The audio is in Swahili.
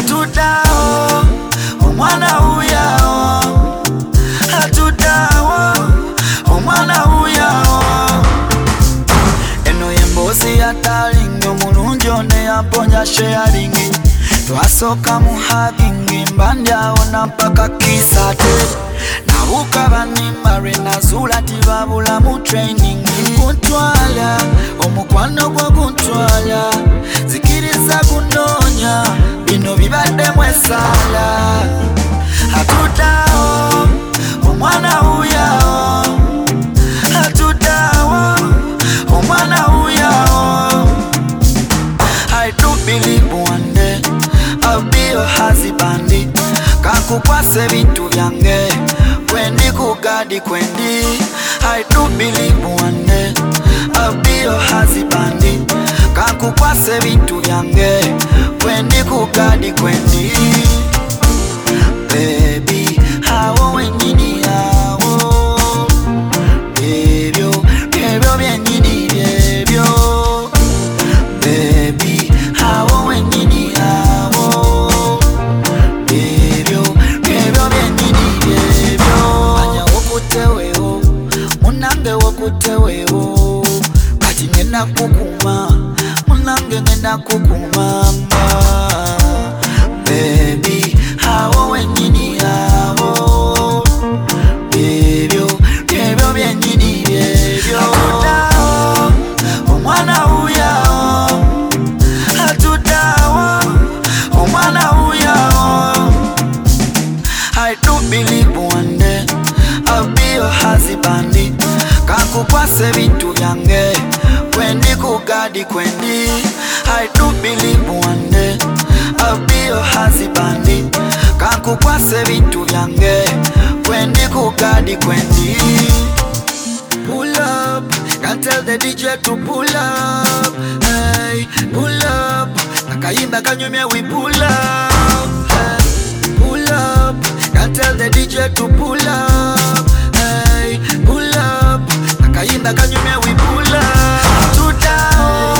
Hatutao omwana uyao, hatutao omwana uyao. Eno yembozi ya darling omulungi one yamponya sharing. Twasoka mu hugging mbandyawo nampaka kisate. Nabuka banimare nazula tibabula mu training. Kuntwala omukwano gwo kuntwala, zikiriza kunonya bino bibadde mwesala. Hatutao omwana uyao, hatutao omwana uyao. I do believe one day I'll be your husband. Kakukwase bintu byange kwendi kugadi kwendi. I do believe one day I'll be your husband. Kakukwase bintu byange kwendi kugadi kwendi. Baby, hawo wenyini hawo, ebyo ebyo byenyini byebyo. Baby, hawo wenyini hawo, ebyo ebyo byenyini byebyo. Anya wokuteweho munange wokuteweho, kati ngenda kukuma munange ngenda kukumanga. Baby, hawo wenyini hawo, ebyo ebyo byenyini byebyo. Hatutao omwana uyao, hatutao omwana uyao. I do believe one day I'll be your husband. Kakukwase bintu byange kwendi kugadi kwendi. I do believe one day I'll be your husband. Kakukwase bintu byange kwendi kugadi kwendi. Pull up, can't tell the DJ to pull up. Hey, pull up, nakayimba kanyumye we pull up. Hey, pull up, can't tell the DJ to pull up. Hey, pull up, nakayimba kanyumye we pull up. Hatutao